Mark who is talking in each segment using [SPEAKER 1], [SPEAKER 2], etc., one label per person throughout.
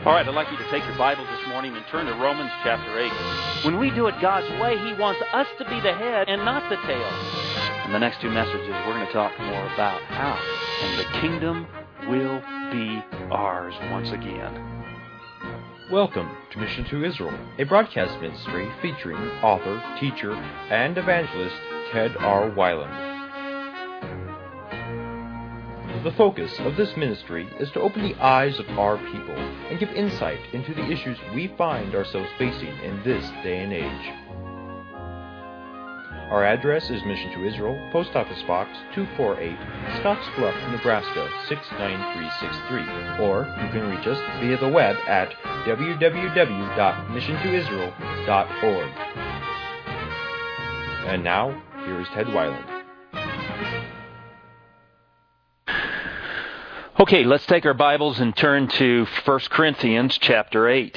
[SPEAKER 1] All right, I'd like you to take your Bibles this morning and turn to Romans chapter 8. When we do it God's way, He wants us to be the head and not the tail. In the next two messages, we're going to talk more about how, and the kingdom will be ours once again.
[SPEAKER 2] Welcome to Mission to Israel, a broadcast ministry featuring author, teacher, and evangelist Ted R. Weiland. The focus of this ministry is to open the eyes of our people and give insight into the issues we find ourselves facing in this day and age. Our address is Mission to Israel, Post Office Box 248, Scottsbluff, Nebraska 69363, or you can reach us via the web at www.missiontoisrael.org. And now, here is Ted Weiland.
[SPEAKER 1] Okay, let's take our Bibles and turn to 1 Corinthians chapter 8.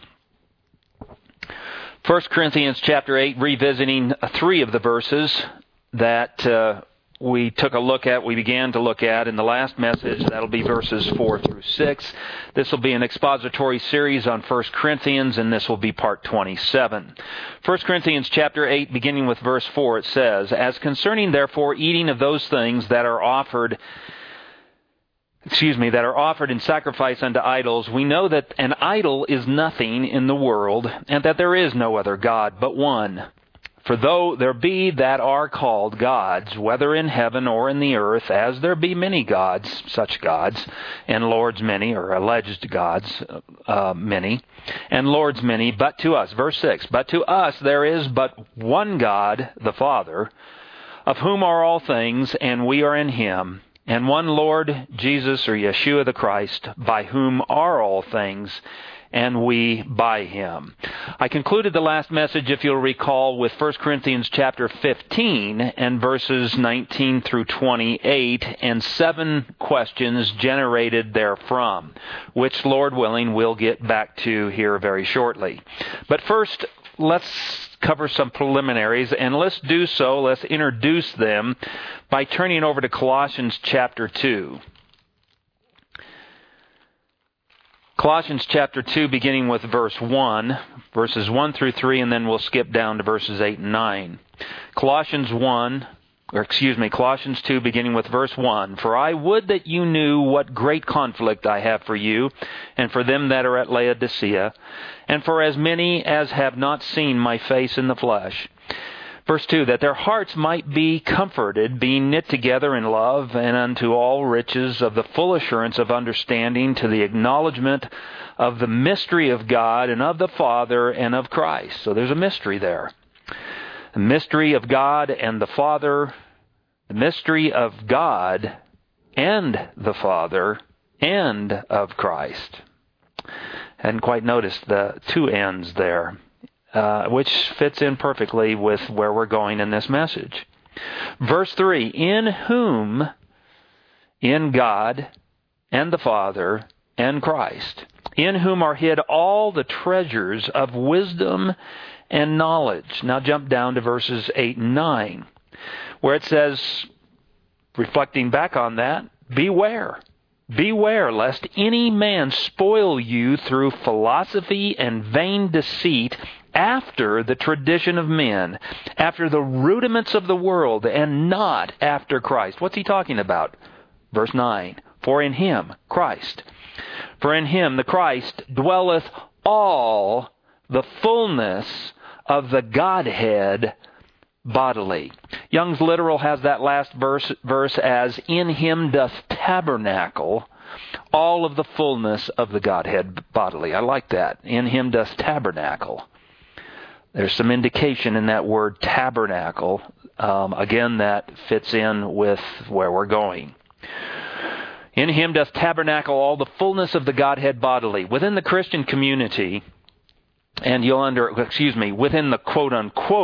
[SPEAKER 1] 1 Corinthians chapter 8, revisiting three of the verses that we began to look at in the last message. That'll be verses 4 through 6. This will be an expository series on 1 Corinthians, and this will be part 27. 1 Corinthians chapter 8, beginning with verse 4, it says, "As concerning therefore eating of those things that are offered in sacrifice unto idols, we know that an idol is nothing in the world, and that there is no other God but one. For though there be that are called gods, whether in heaven or in the earth, as there be many gods, such gods, and lords many, or alleged gods many, and lords many, but to us," verse 6, "but to us there is but one God, the Father, of whom are all things, and we are in Him, and one Lord, Jesus, or Yeshua the Christ, by whom are all things, and we by Him." I concluded the last message, if you'll recall, with 1 Corinthians chapter 15 and verses 19 through 28, and 7 questions generated therefrom, which, Lord willing, we'll get back to here very shortly. But first, let's cover some preliminaries, and let's introduce them by turning over to Colossians chapter 2. Colossians chapter 2, beginning with verses 1 through 3, and then we'll skip down to verses 8 and 9. Colossians 2, beginning with verse 1. "For I would that you knew what great conflict I have for you, and for them that are at Laodicea, and for as many as have not seen my face in the flesh." Verse 2, "That their hearts might be comforted, being knit together in love, and unto all riches of the full assurance of understanding, to the acknowledgement of the mystery of God, and of the Father, and of Christ." So there's a mystery there. The mystery of God and the Father, the mystery of God and the Father, and of Christ. Hadn't quite noticed the two ends there, which fits in perfectly with where we're going in this message. Verse 3, "In whom, in God and the Father and Christ, in whom are hid all the treasures of wisdom and knowledge." Now jump down to verses 8 and 9, where it says, reflecting back on that, "Beware. Beware lest any man spoil you through philosophy and vain deceit, after the tradition of men, after the rudiments of the world, and not after Christ." What's he talking about? Verse 9, "For in Him," Christ, "for in Him, the Christ, dwelleth all the fullness of the Godhead bodily." Young's Literal has that last verse as, "In Him doth tabernacle all of the fullness of the Godhead bodily." I like that. "In Him doth tabernacle." There's some indication in that word tabernacle. Again, that fits in with where we're going. "In Him doth tabernacle all the fullness of the Godhead bodily." Within the Christian community, and within the quote-unquote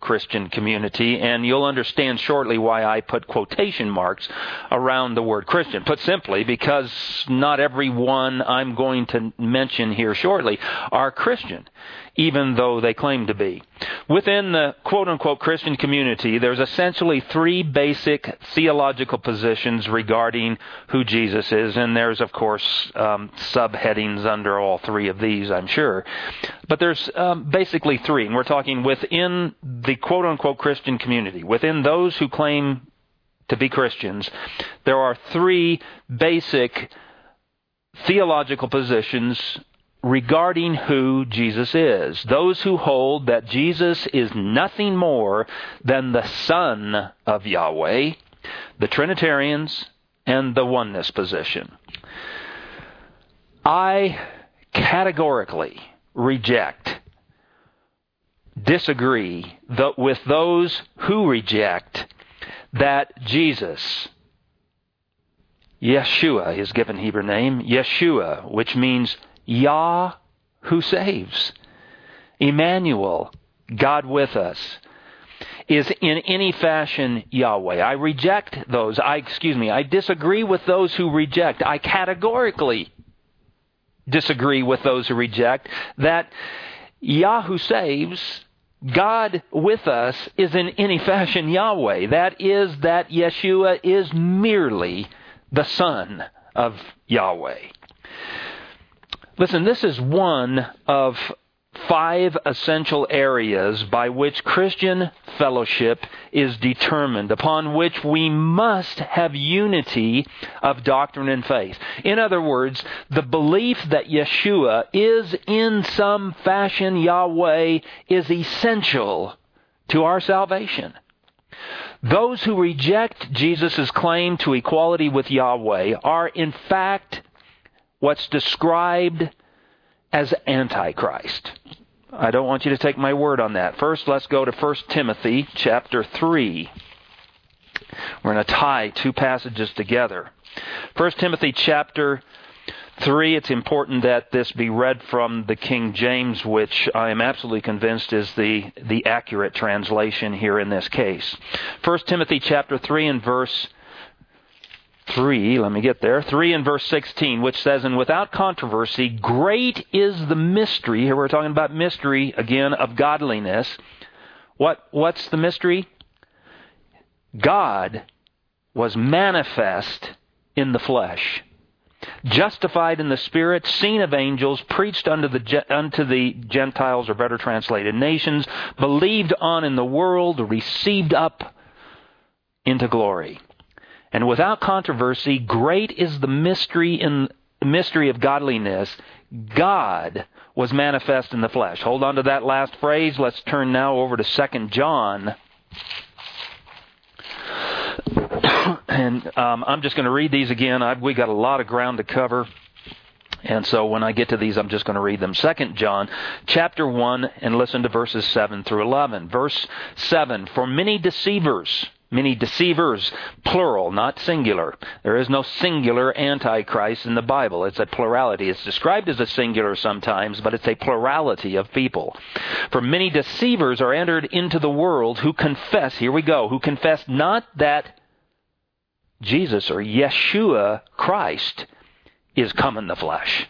[SPEAKER 1] Christian community, and you'll understand shortly why I put quotation marks around the word Christian. Put simply, because not everyone I'm going to mention here shortly are Christian, even though they claim to be. Within the quote-unquote Christian community, there's essentially three basic theological positions regarding who Jesus is, and there's, of course, subheadings under all three of these, I'm sure. But there's basically three, and we're talking within the quote-unquote Christian community. Within those who claim to be Christians, there are three basic theological positions regarding who Jesus is. Those who hold that Jesus is nothing more than the Son of Yahweh, the Trinitarians, and the oneness position. I categorically disagree with those who reject that Jesus, Yeshua, his given Hebrew name, Yeshua, which means Yah who saves, Emmanuel, God with us, is in any fashion Yahweh. I reject those. I disagree with those who reject. I categorically disagree with those who reject that Yah who saves, God with us, is in any fashion Yahweh. That is, that Yeshua is merely the Son of Yahweh. Listen, this is one of 5 essential areas by which Christian fellowship is determined, upon which we must have unity of doctrine and faith. In other words, the belief that Yeshua is in some fashion Yahweh is essential to our salvation. Those who reject Jesus' claim to equality with Yahweh are in fact what's described as Antichrist. I don't want you to take my word on that. First, let's go to 1 Timothy chapter 3. We're going to tie 2 passages together. 1 Timothy chapter 3, it's important that this be read from the King James, which I am absolutely convinced is the accurate translation here in this case. 1 Timothy chapter 3 and verse 3 and verse 16, which says, "And without controversy, great is the mystery," here we're talking about mystery, again, of godliness. What's the mystery? God was manifest in the flesh, justified in the Spirit, seen of angels, preached unto the Gentiles, or better translated, nations, believed on in the world, received up into glory. And without controversy, great is the mystery of godliness. God was manifest in the flesh. Hold on to that last phrase. Let's turn now over to 2 John. And I'm just going to read these again. We got a lot of ground to cover. And so when I get to these, I'm just going to read them. 2 John chapter 1, and listen to verses 7 through 11. Verse 7, "For many deceivers," plural, not singular. There is no singular Antichrist in the Bible. It's a plurality. It's described as a singular sometimes, but it's a plurality of people. "For many deceivers are entered into the world who confess," here we go, "who confess not that Jesus," or Yeshua Christ, "is come in the flesh."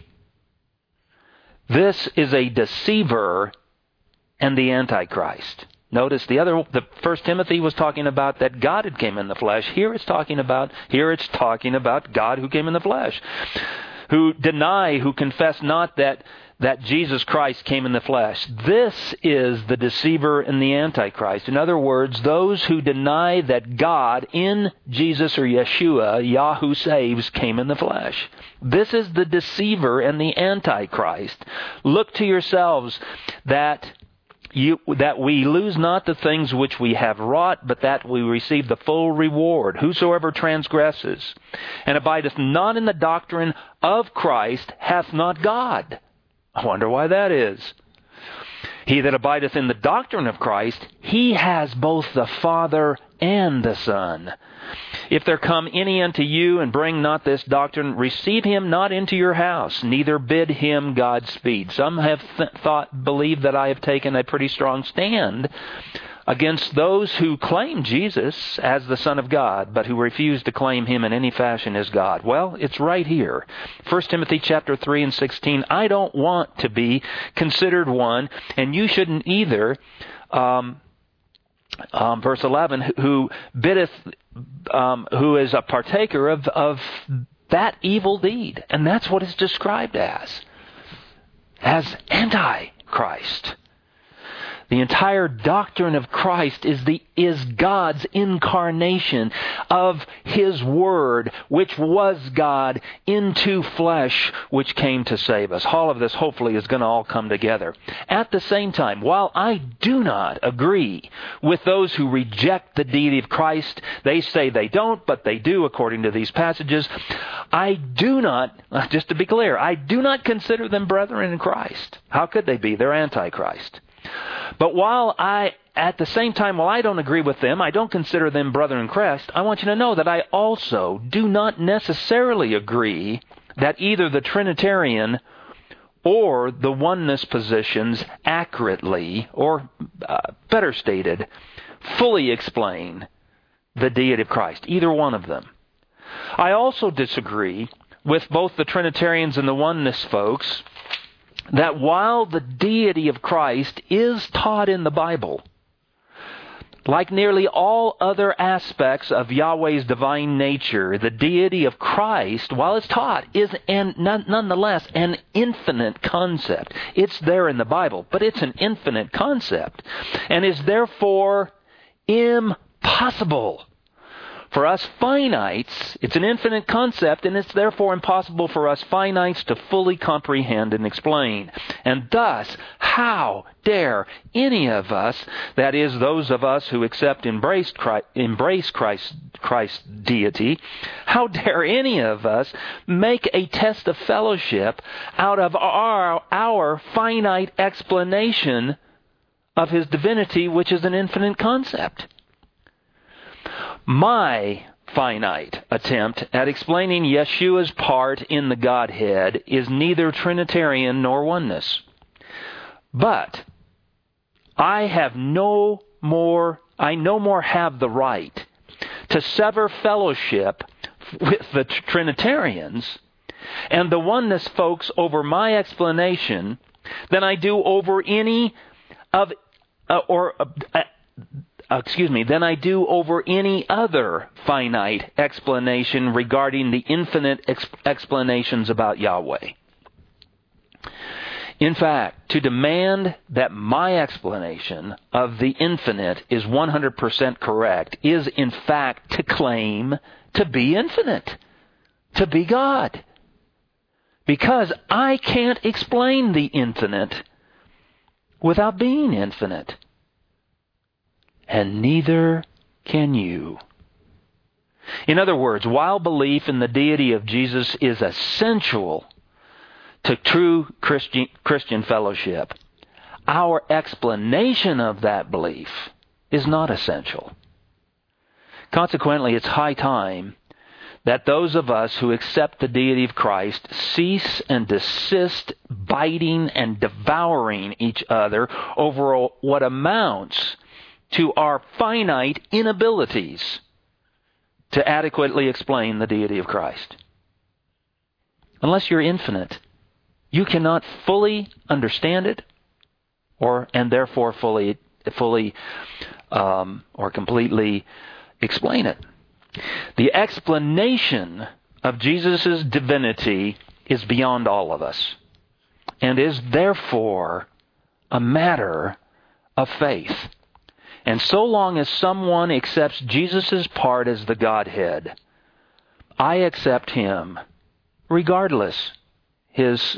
[SPEAKER 1] This is a deceiver and the Antichrist. Notice the 1 Timothy was talking about that God had came in the flesh. Here it's talking about God who came in the flesh. Who confess not that Jesus Christ came in the flesh. This is the deceiver and the Antichrist. In other words, those who deny that God in Jesus, or Yeshua, Yah who saves, came in the flesh. This is the deceiver and the Antichrist. Look to yourselves that we lose not the things which we have wrought, but that we receive the full reward. Whosoever transgresses and abideth not in the doctrine of Christ hath not God. I wonder why that is. He that abideth in the doctrine of Christ, he has both the Father and the Son. If there come any unto you and bring not this doctrine, receive him not into your house, neither bid him Godspeed. Some have believed that I have taken a pretty strong stand against those who claim Jesus as the Son of God, but who refuse to claim Him in any fashion as God? Well, it's right here. 1 Timothy chapter 3 and 16, I don't want to be considered one, and you shouldn't either, verse 11, who is a partaker of that evil deed. And that's what it's described as Antichrist. The entire doctrine of Christ is God's incarnation of His Word, which was God, into flesh, which came to save us. All of this, hopefully, is going to all come together. At the same time, while I do not agree with those who reject the deity of Christ, they say they don't, but they do according to these passages, I do not, just to be clear, I do not consider them brethren in Christ. How could they be? They're Antichrist. But at the same time, while I don't agree with them, I don't consider them brethren in Christ, I want you to know that I also do not necessarily agree that either the Trinitarian or the oneness positions accurately, or better stated, fully explain the deity of Christ. Either one of them. I also disagree with both the Trinitarians and the oneness folks that while the deity of Christ is taught in the Bible, like nearly all other aspects of Yahweh's divine nature, the deity of Christ, while it's taught, is nonetheless an infinite concept. It's there in the Bible, but it's an infinite concept, and is therefore impossible for us finites. It's an infinite concept, and it's therefore impossible for us finites to fully comprehend and explain. And thus, how dare any of us, that is, those of us who embrace Christ's deity, how dare any of us make a test of fellowship out of our finite explanation of His divinity, which is an infinite concept? My finite attempt at explaining Yeshua's part in the Godhead is neither Trinitarian nor oneness. But I no more have the right to sever fellowship with the Trinitarians and the oneness folks over my explanation than I do over any other finite explanation regarding the infinite explanations about Yahweh. In fact, to demand that my explanation of the infinite is 100% correct is in fact to claim to be infinite, to be God. Because I can't explain the infinite without being infinite. And neither can you. In other words, while belief in the deity of Jesus is essential to true Christian fellowship, our explanation of that belief is not essential. Consequently, it's high time that those of us who accept the deity of Christ cease and desist biting and devouring each other over what amounts to our finite inabilities to adequately explain the deity of Christ. Unless you're infinite, you cannot fully understand it, and therefore fully or completely explain it. The explanation of Jesus' divinity is beyond all of us, and is therefore a matter of faith. And so long as someone accepts Jesus' part as the Godhead, I accept Him, regardless His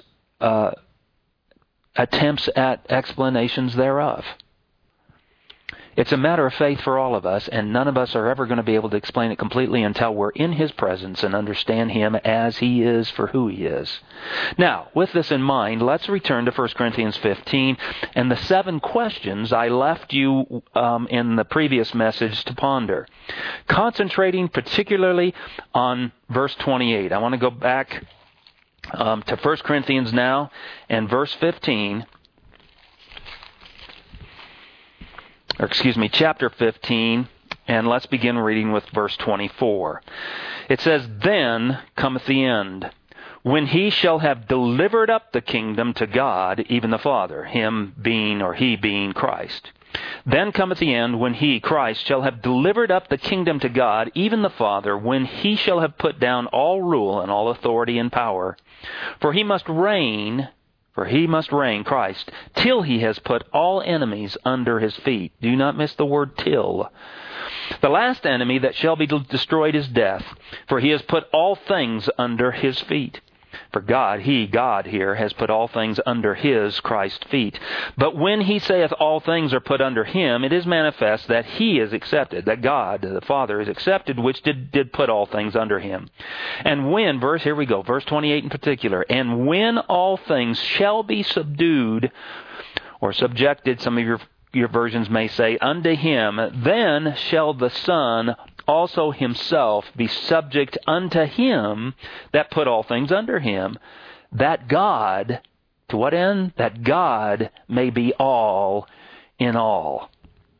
[SPEAKER 1] attempts at explanations thereof. It's a matter of faith for all of us, and none of us are ever going to be able to explain it completely until we're in His presence and understand Him as He is for who He is. Now, with this in mind, let's return to 1 Corinthians 15 and the 7 questions I left you in the previous message to ponder. Concentrating particularly on verse 28. I want to go back to 1 Corinthians now and verse 15. chapter 15, and let's begin reading with verse 24. It says, "Then cometh the end, when he shall have delivered up the kingdom to God, even the Father," he being Christ. "Then cometh the end, when he, Christ, shall have delivered up the kingdom to God, even the Father, when he shall have put down all rule and all authority and power. For he must reign, Christ, till he has put all enemies under his feet." Do not miss the word till. "The last enemy that shall be destroyed is death, for he has put all things under his feet." For God here, has put all things under his, Christ's feet. "But when he saith all things are put under him, it is manifest that he is accepted," that God, the Father, is accepted, which did put all things under him. "And when," verse 28 in particular, "and when all things shall be subdued," or subjected, some of your versions may say, "unto him, then shall the Son also himself be subject unto him that put all things under him, that God," to what end? "That God may be all in all."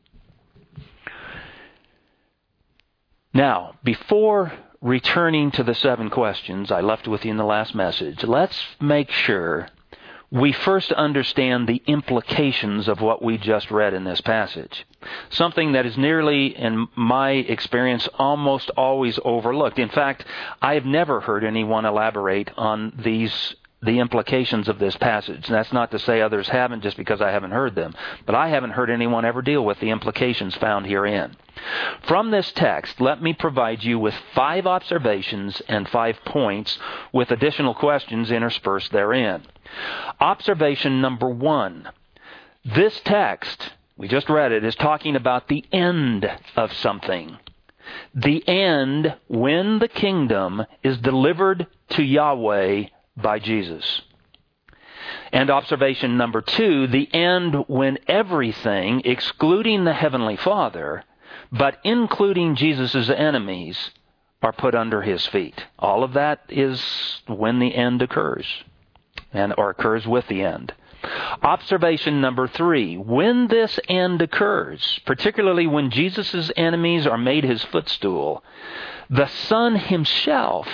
[SPEAKER 1] Now, before returning to the 7 questions I left with you in the last message, let's make sure we first understand the implications of what we just read in this passage. Something that is nearly, in my experience, almost always overlooked. In fact, I have never heard anyone elaborate on the implications of this passage. And that's not to say others haven't, just because I haven't heard them. But I haven't heard anyone ever deal with the implications found herein. From this text, let me provide you with 5 observations and 5 points with additional questions interspersed therein. Observation number 1. This text, we just read it, is talking about the end of something. The end when the kingdom is delivered to Yahweh by Jesus. And observation number 2, the end when everything, excluding the Heavenly Father, but including Jesus' enemies, are put under his feet. All of that is when the end occurs, or occurs with the end. Observation number 3, when this end occurs, particularly when Jesus' enemies are made his footstool, the Son himself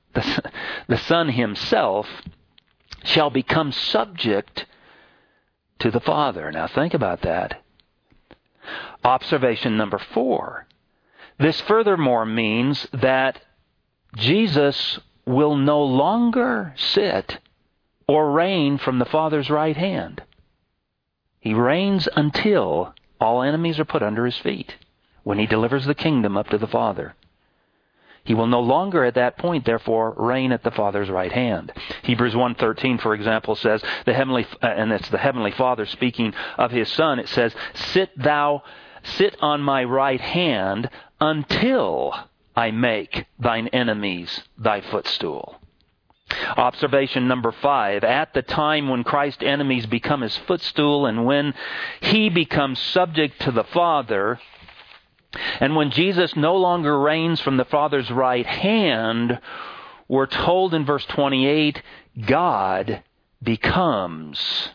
[SPEAKER 1] shall become subject to the Father. Now think about that. Observation number 4. This furthermore means that Jesus will no longer sit or reign from the Father's right hand. He reigns until all enemies are put under his feet, when he delivers the kingdom up to the Father. He will no longer at that point, therefore, reign at the Father's right hand. Hebrews 1:13, for example, says, and it's the Heavenly Father speaking of his Son, it says, Sit on my right hand until I make thine enemies thy footstool. Observation number 5, at the time when Christ's enemies become his footstool and when he becomes subject to the Father, and when Jesus no longer reigns from the Father's right hand, we're told in verse 28, God becomes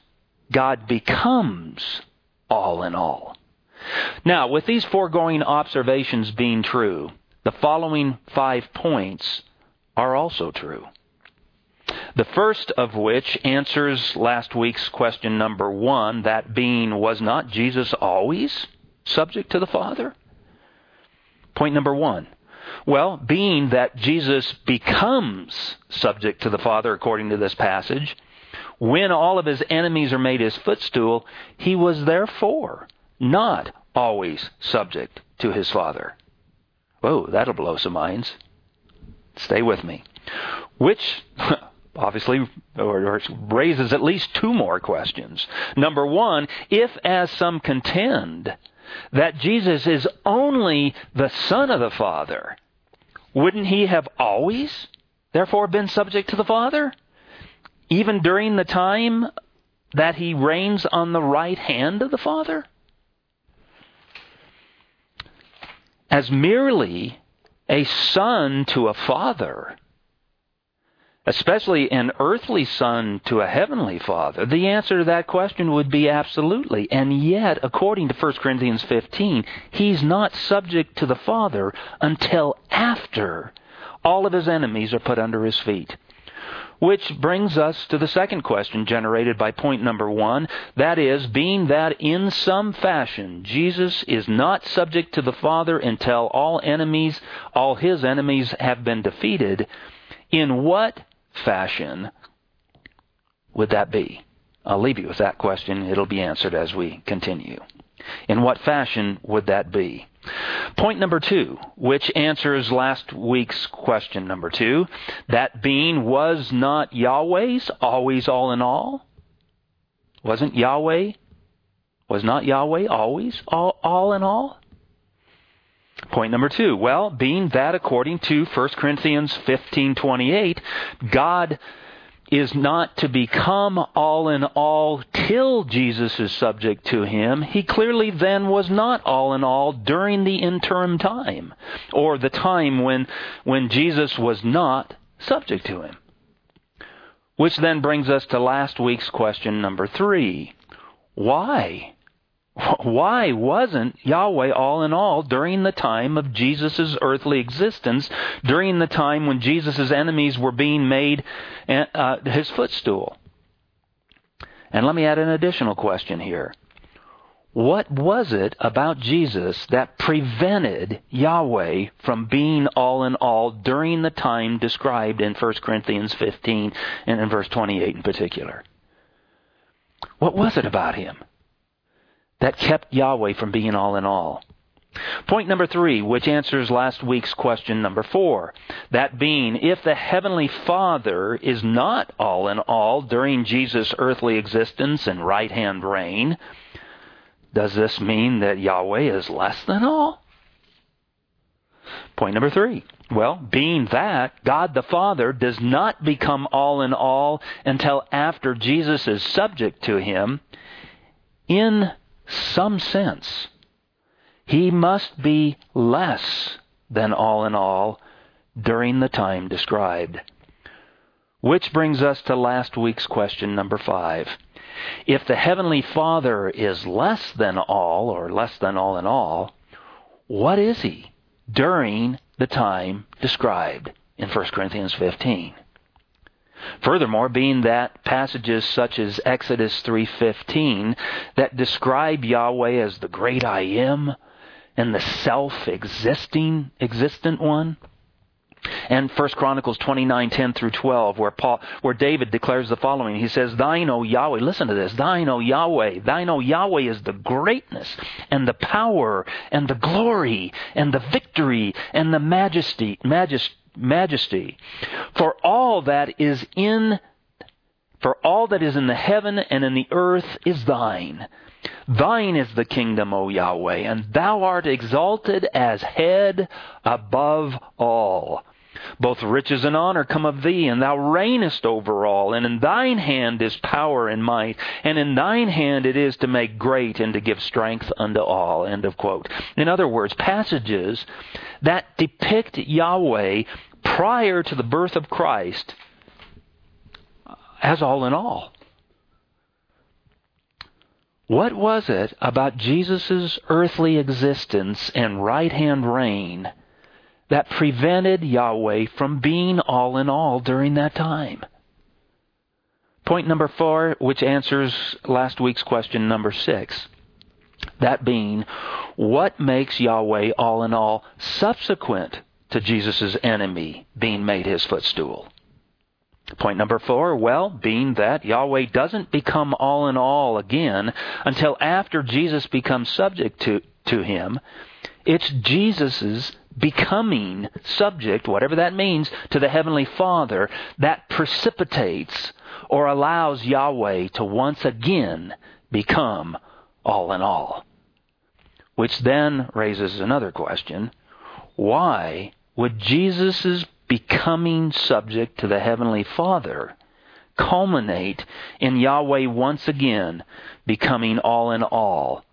[SPEAKER 1] all in all. Now, with these foregoing observations being true, the following 5 points are also true. The first of which answers last week's question number 1, that being, was not Jesus always subject to the Father? Point number 1. Well, being that Jesus becomes subject to the Father according to this passage, when all of his enemies are made his footstool, he was therefore not always subject to his Father. Whoa, that'll blow some minds. Stay with me. Which obviously raises at least 2 more questions. Number 1, if as some contend that Jesus is only the Son of the Father, wouldn't he have always, therefore, been subject to the Father? Even during the time that he reigns on the right hand of the Father? As merely a son to a father, especially an earthly son to a heavenly father? The answer to that question would be absolutely. And yet, according to 1 Corinthians 15, he's not subject to the Father until after all of his enemies are put under his feet. Which brings us to the second question generated by point number 1. That is, being that in some fashion Jesus is not subject to the Father until all his enemies have been defeated, in what fashion would that be? I'll leave you with that question. It'll be answered as we continue. In what fashion would that be? Point number 2, which answers last week's question number 2, that being was not Yahweh's always all in all? Was not Yahweh always all in all? Point number 2, well, being that according to 1 Corinthians 15:28, God is not to become all in all till Jesus is subject to him, he clearly then was not all in all during the interim time, or the time when Jesus was not subject to him. Which then brings us to last week's question number 3. Why? Why wasn't Yahweh all in all during the time of Jesus' earthly existence, during the time when Jesus' enemies were being made his footstool? And let me add an additional question here. What was it about Jesus that prevented Yahweh from being all in all during the time described in 1 Corinthians 15 and in verse 28 in particular? What was it about him that kept Yahweh from being all in all? Point number 3, which answers last week's question number 4. That being, if the Heavenly Father is not all in all during Jesus' earthly existence and right-hand reign, does this mean that Yahweh is less than all? Point number 3. Well, being that God the Father does not become all in all until after Jesus is subject to him, in some sense, he must be less than all in all during the time described. Which brings us to last week's question number 5. If the Heavenly Father is less than all, or less than all in all, what is he during the time described in 1 Corinthians 15? Furthermore, being that passages such as Exodus 3:15 that describe Yahweh as the great I Am and the self-existent one, and 1 Chronicles 29:10 through 12, where David declares the following. He says, "Thine, O Yahweh," listen to this, "Thine, O Yahweh, thine, O Yahweh, is the greatness and the power and the glory and the victory and the majesty. For all that is in the heaven and in the earth is thine. Thine is the kingdom, O Yahweh, and thou art exalted as head above all. Both riches and honor come of thee, and thou reignest over all. And in thine hand is power and might, and in thine hand it is to make great and to give strength unto all." End of quote. In other words, passages that depict Yahweh prior to the birth of Christ as all in all. What was it about Jesus' earthly existence and right-hand reign that prevented Yahweh from being all in all during that time? Point number 4, which answers last week's question number 6. That being, what makes Yahweh all in all subsequent to Jesus' enemy being made his footstool? Point number 4, well, being that Yahweh doesn't become all in all again until after Jesus becomes subject to him, it's Jesus' becoming subject, whatever that means, to the Heavenly Father that precipitates or allows Yahweh to once again become all in all. Which then raises another question. Why would Jesus' becoming subject to the Heavenly Father culminate in Yahweh once again becoming all in all?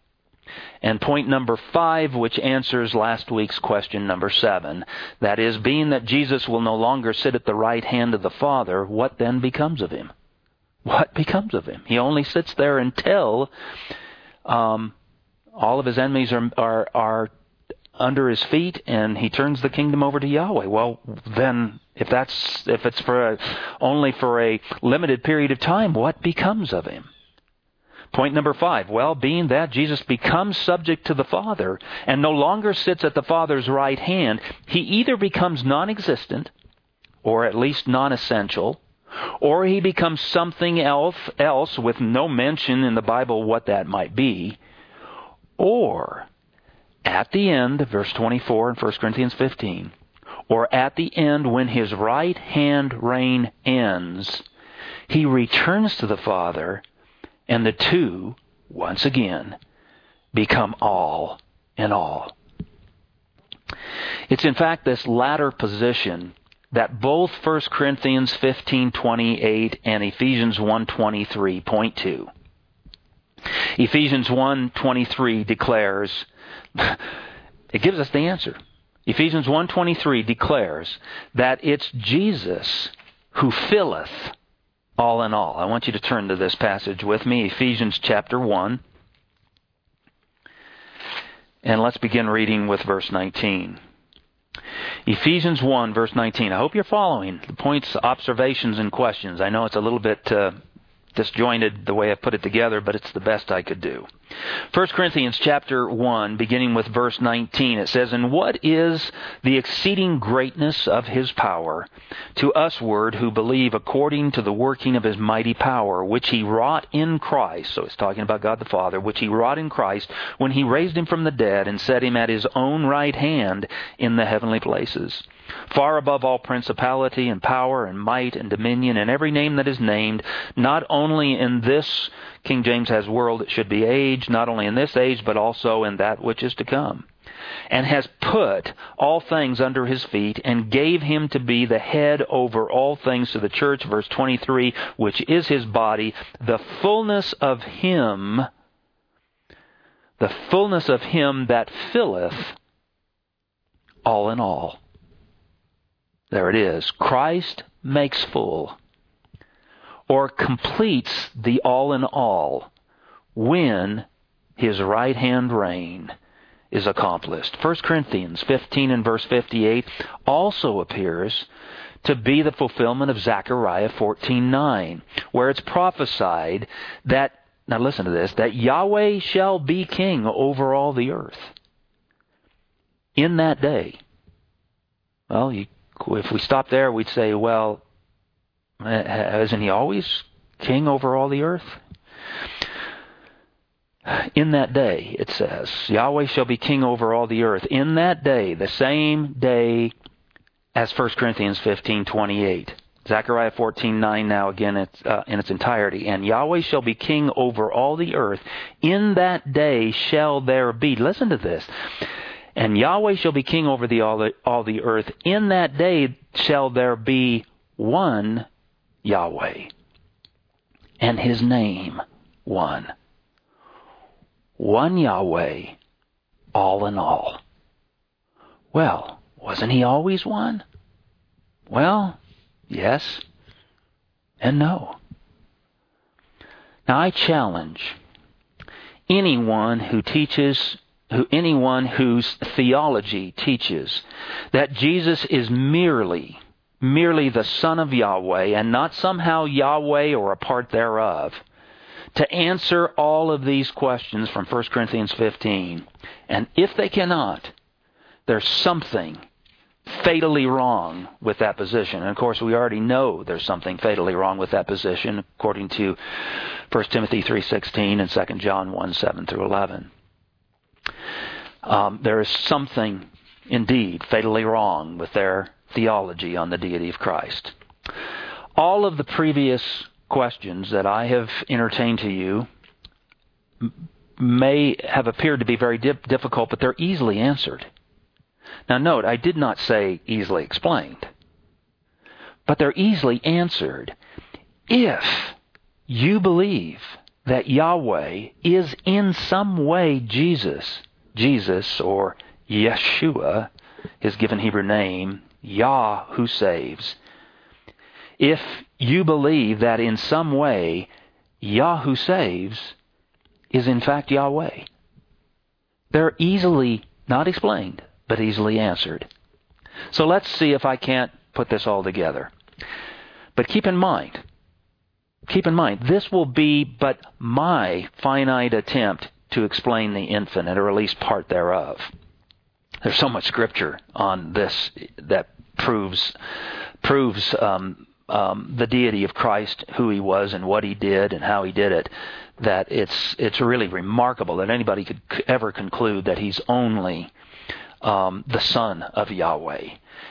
[SPEAKER 1] And point number 5, which answers last week's question number 7, that is, being that Jesus will no longer sit at the right hand of the Father, what then becomes of him? What becomes of him? He only sits there until all of his enemies are under his feet, and he turns the kingdom over to Yahweh. Well, then, if it's only for a limited period of time, what becomes of him? Point number 5, well, being that Jesus becomes subject to the Father and no longer sits at the Father's right hand, he either becomes non-existent, or at least non-essential, or he becomes something else with no mention in the Bible what that might be, or at the end, verse 24 in 1 Corinthians 15, or at the end when his right hand reign ends, he returns to the Father, and the two, once again, become all in all. It's in fact this latter position that both 1 Corinthians 15:28 and Ephesians 1:23 point to. Ephesians 1:23 declares, it gives us the answer. Ephesians 1:23 declares that it's Jesus who filleth all in all. I want you to turn to this passage with me, Ephesians chapter 1. And let's begin reading with verse 19. Ephesians 1, verse 19. I hope you're following the points, observations, and questions. I know it's a little bit disjointed the way I put it together, but it's the best I could do. 1 Corinthians chapter 1, beginning with verse 19, it says, "And what is the exceeding greatness of his power to usward who believe according to the working of his mighty power, which he wrought in Christ," so it's talking about God the Father, "which he wrought in Christ when he raised him from the dead and set him at his own right hand in the heavenly places, far above all principality and power and might and dominion and every name that is named, not only in this," King James has world, it should be age, "not only in this age, but also in that which is to come, and has put all things under his feet, and gave him to be the head over all things to the church," verse 23, "which is his body, the fullness of him that filleth all in all." There it is. Christ makes full, or completes the all in all, when his right hand reign is accomplished. 1 Corinthians 15 and verse 58 also appears to be the fulfillment of Zechariah 14:9, where it's prophesied that, now listen to this, that Yahweh shall be king over all the earth in that day. Well, if we stop there, we'd say, well, isn't he always king over all the earth? In that day, it says, Yahweh shall be king over all the earth. In that day, the same day as 1 Corinthians 15:28. Zechariah 14:9 now again in its entirety. "And Yahweh shall be king over all the earth. In that day shall there be," listen to this, "and Yahweh shall be king over all the earth. In that day shall there be one Yahweh, and his name one." One Yahweh, all in all. Well, wasn't he always one? Well, yes and no. Now I challenge anyone whose theology teaches that Jesus is merely the Son of Yahweh and not somehow Yahweh or a part thereof, to answer all of these questions from 1 Corinthians 15. And if they cannot, there's something fatally wrong with that position. And of course, we already know there's something fatally wrong with that position, according to 1 Timothy 3:16 and 2 John 1:7 through 11. There is something, indeed, fatally wrong with their theology on the deity of Christ. All of the previous questions that I have entertained to you may have appeared to be very difficult, but they're easily answered. Now note, I did not say easily explained, but they're easily answered if you believe that Yahweh is in some way Jesus or Yeshua, his given Hebrew name, Yah who saves, if you believe that in some way Yah who saves is in fact Yahweh, they're easily not explained, but easily answered. So let's see if I can't put this all together. But keep in mind, this will be but my finite attempt to explain the infinite, or at least part thereof. There's so much scripture on this that proves the deity of Christ, who he was and what he did and how he did it, that it's really remarkable that anybody could ever conclude that he's only the Son of Yahweh.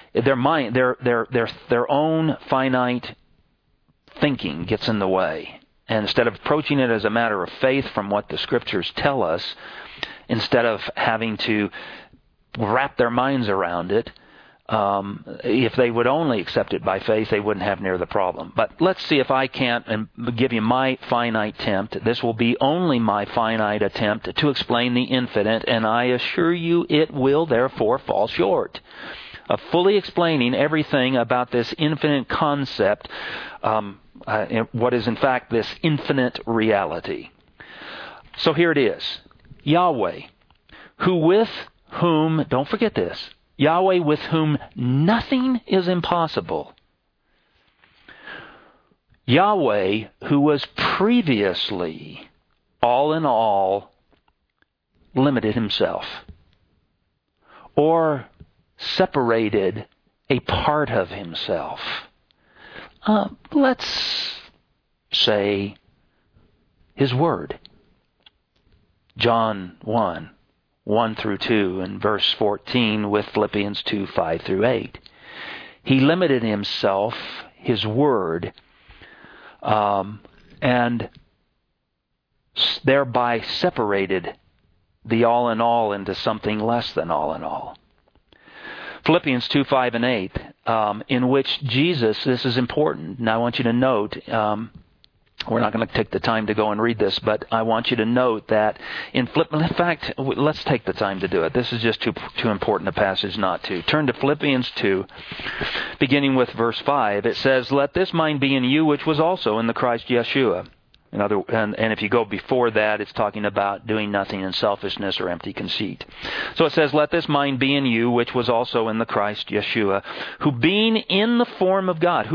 [SPEAKER 1] Their own finite thinking gets in the way. And instead of approaching it as a matter of faith from what the Scriptures tell us, instead of having to wrap their minds around it, if they would only accept it by faith, they wouldn't have near the problem. But let's see if I can't give you my finite attempt. This will be only my finite attempt to explain the infinite, and I assure you it will therefore fall short of fully explaining everything about this infinite concept, what is in fact this infinite reality. So here it is. Yahweh, with whom, don't forget this, Yahweh with whom nothing is impossible. Yahweh who was previously all in all limited himself, or separated a part of himself. Let's say his Word. John 1 through 2, and verse 14 with Philippians 2, 5 through 8. He limited himself, his Word, and thereby separated the all in all into something less than all in all. Philippians 2, 5, and 8, in which Jesus, this is important, and I want you to note, we're not going to take the time to go and read this, but I want you to note that in fact, let's take the time to do it. This is just too important a passage not to. Turn to Philippians 2, beginning with verse 5. It says, "Let this mind be in you, which was also in the Christ Yeshua." And if you go before that, it's talking about doing nothing in selfishness or empty conceit. So it says, "Let this mind be in you, which was also in the Christ Yeshua, who being in the form of God,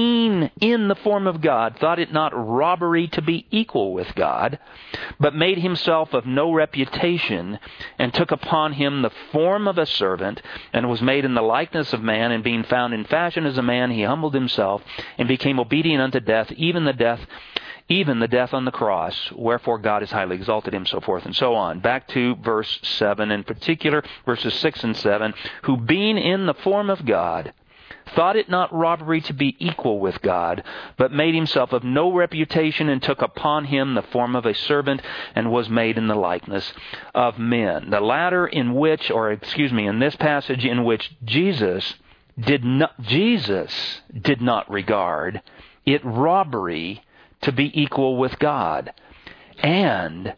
[SPEAKER 1] thought it not robbery to be equal with God, but made himself of no reputation, and took upon him the form of a servant, and was made in the likeness of man, and being found in fashion as a man, he humbled himself, and became obedient unto death, even the death on the cross, wherefore God has highly exalted him," so forth and so on. Back to verse 7, in particular, verses 6 and 7, "Who being in the form of God, thought it not robbery to be equal with God, but made himself of no reputation, and took upon him the form of a servant, and was made in the likeness of men." The latter in this passage in which Jesus did not regard it robbery to be equal with God, and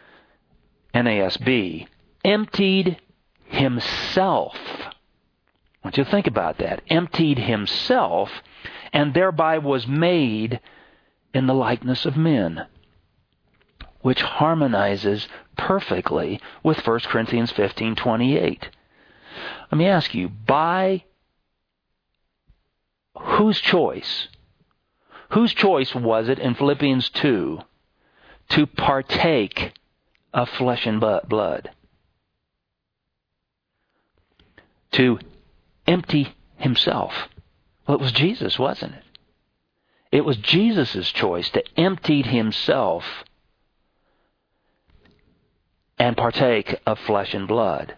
[SPEAKER 1] NASB, emptied himself. I want you to think about that. Emptied himself, and thereby was made in the likeness of men, which harmonizes perfectly with 1 Corinthians 15:28. Let me ask you, by whose choice? Whose choice was it in Philippians 2 to partake of flesh and blood? To empty himself. Well, it was Jesus, wasn't it? It was Jesus' choice to empty himself and partake of flesh and blood.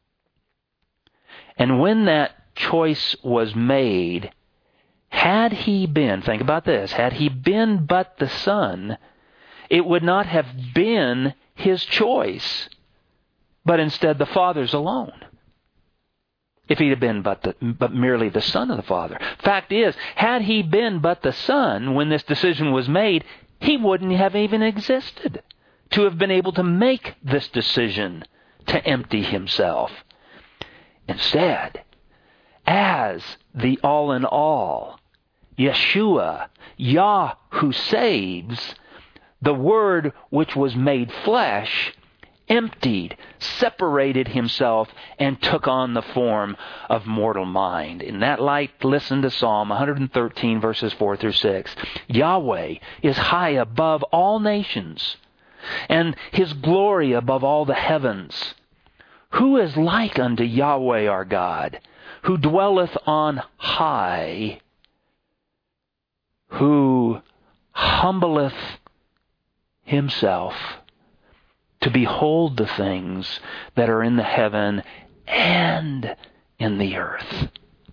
[SPEAKER 1] And when that choice was made, had he been, think about this, had he been but the Son, it would not have been his choice, but instead the Father's alone. If he had been but merely the Son of the Father. Fact is, had he been but the Son when this decision was made, he wouldn't have even existed to have been able to make this decision to empty himself. Instead, as the all in all, Yeshua, Yah who saves, the Word which was made flesh, emptied, separated himself, and took on the form of mortal mind. In that light, listen to Psalm 113, verses 4 through 6. Yahweh is high above all nations, and His glory above all the heavens. Who is like unto Yahweh our God, who dwelleth on high, who humbleth himself to behold the things that are in the heaven and in the earth.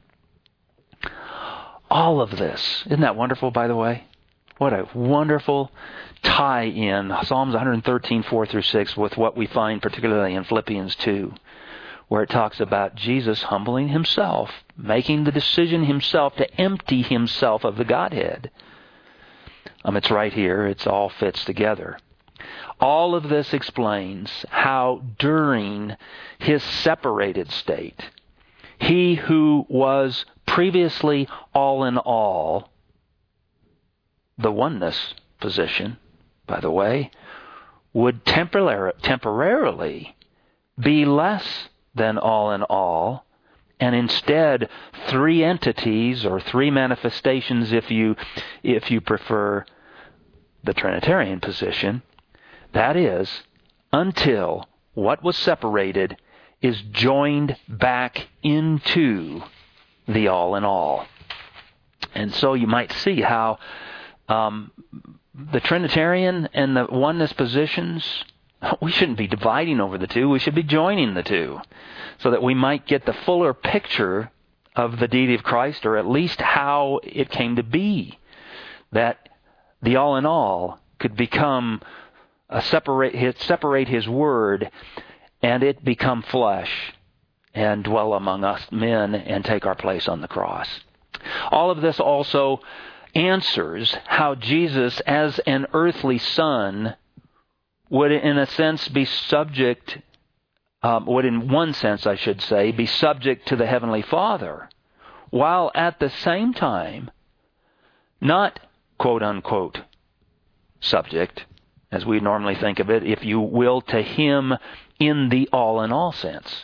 [SPEAKER 1] All of this, isn't that wonderful, by the way? What a wonderful tie-in, Psalms 113, 4 through 6, with what we find particularly in Philippians 2, where it talks about Jesus humbling himself, making the decision himself to empty himself of the Godhead. It's right here. It all fits together. All of this explains how during his separated state, he who was previously all in all, the oneness position, by the way, would temporarily be less than all in all, and instead three entities or three manifestations, if you prefer the Trinitarian position. That is, until what was separated is joined back into the all in all. And so you might see how the Trinitarian and the oneness positions, we shouldn't be dividing over the two. We should be joining the two so that we might get the fuller picture of the deity of Christ, or at least how it came to be that the all in all could become separate his word and it become flesh and dwell among us men and take our place on the cross. All of this also answers how Jesus, as an earthly son, would in a sense be subject, would in one sense I should say, be subject to the Heavenly Father, while at the same time not quote unquote subject, as we normally think of it, if you will, to Him in the all in all sense.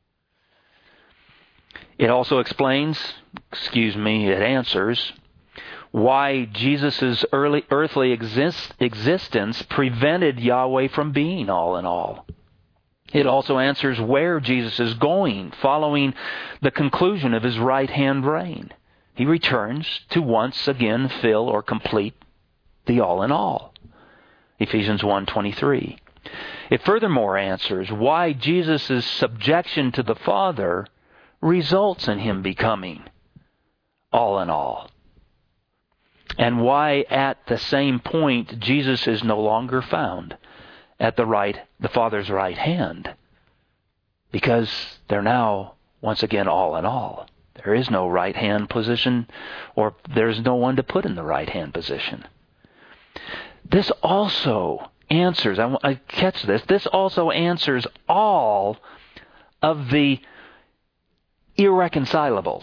[SPEAKER 1] It also explains, it answers why Jesus' earthly existence prevented Yahweh from being all in all. It also answers where Jesus is going following the conclusion of His right-hand reign. He returns to once again fill or complete the all in all. Ephesians 1:23. It furthermore answers why Jesus' subjection to the Father results in Him becoming all in all. And why at the same point Jesus is no longer found at the Father's right hand. Because they're now once again all in all. There is no right hand position, or there's no one to put in the right hand position. This also answers, I catch this also answers all of the irreconcilables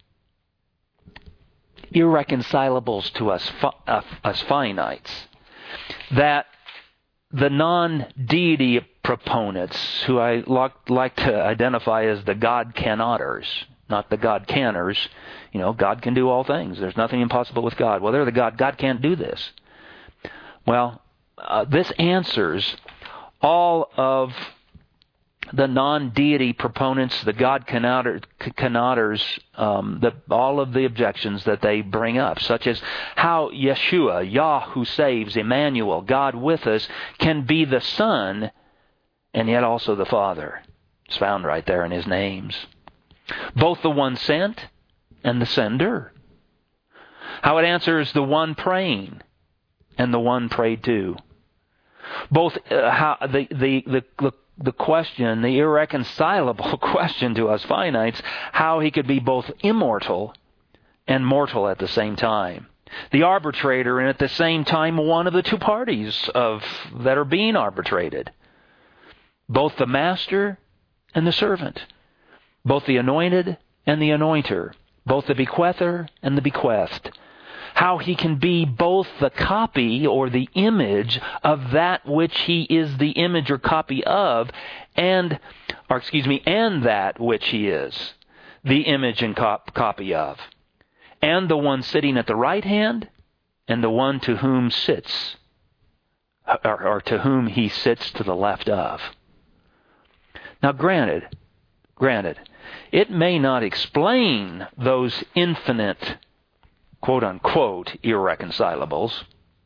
[SPEAKER 1] to us finites, that the non-deity proponents, who I like to identify as the God cannotters, not the God canners. God can do all things. There's nothing impossible with God. Well, they're the God can't do this. Well, this answers all of the non-deity proponents, the God cannotters, all of the objections that they bring up, such as how Yeshua, Yah who saves, Emmanuel, God with us, can be the Son and yet also the Father. It's found right there in His names. Both the one sent and the sender. How it answers the one praying and the one prayed to. Both how the question, the irreconcilable question to us finites, how He could be both immortal and mortal at the same time. the arbitrator, and at the same time one of the two parties that are being arbitrated. Both the master and the servant. Both the anointed and the anointer. Both the bequeather and the bequeathed. How he can be both the copy or the image of that which he is the image or copy of, and that which he is the image and copy of. And the one sitting at the right hand, and the one to whom sits, or to whom he sits to the left of. Now granted, it may not explain those infinite, quote-unquote, irreconcilables,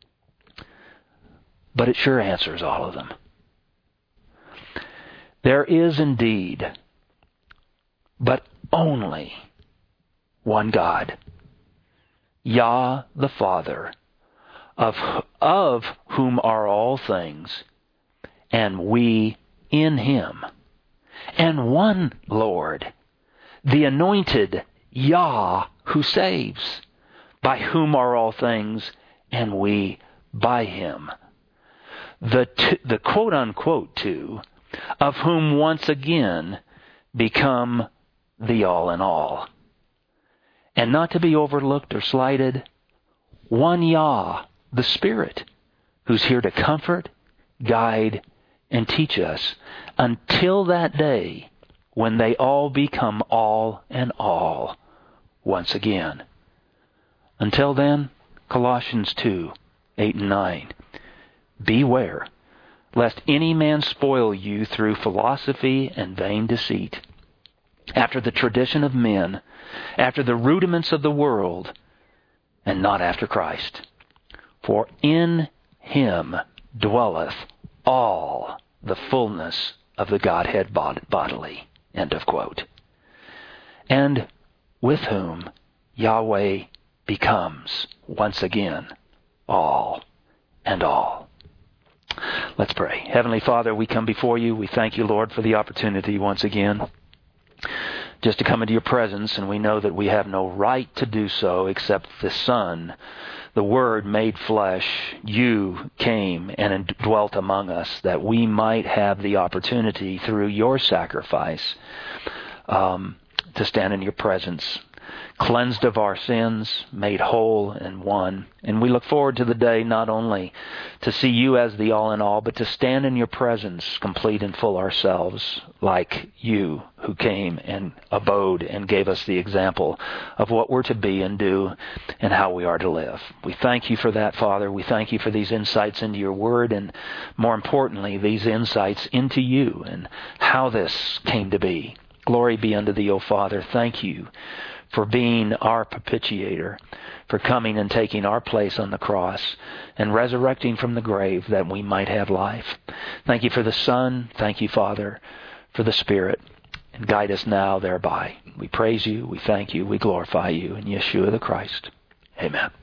[SPEAKER 1] but it sure answers all of them. There is indeed but only one God, Yah the Father, of whom are all things, and we in Him, and one Lord, the anointed Yah who saves, by whom are all things, and we by Him. The quote-unquote two, of whom once again become the all in all. And not to be overlooked or slighted, one Yah, the Spirit, who's here to comfort, guide, and teach us until that day when they all become all and all once again. Until then, Colossians 2, 8 and 9. Beware, lest any man spoil you through philosophy and vain deceit, after the tradition of men, after the rudiments of the world, and not after Christ. For in Him dwelleth all the fullness of the Godhead bodily. End of quote. And with whom Yahweh becomes, once again, all and all. Let's pray. Heavenly Father, we come before you. We thank you, Lord, for the opportunity once again just to come into your presence, and we know that we have no right to do so except the Son, the Word made flesh. You came and dwelt among us that we might have the opportunity through your sacrifice to stand in your presence, cleansed of our sins, made whole and one. And we look forward to the day not only to see you as the all in all, but to stand in your presence, complete and full ourselves, like you who came and abode and gave us the example of what we're to be and do and how we are to live. We thank you for that, Father. We thank you for these insights into your word, and more importantly, these insights into you and how this came to be. Glory be unto thee, O Father. Thank you for being our propitiator, for coming and taking our place on the cross and resurrecting from the grave that we might have life. Thank you for the Son. Thank you, Father, for the Spirit. And guide us now thereby. We praise you, we thank you, we glorify you in Yeshua the Christ. Amen.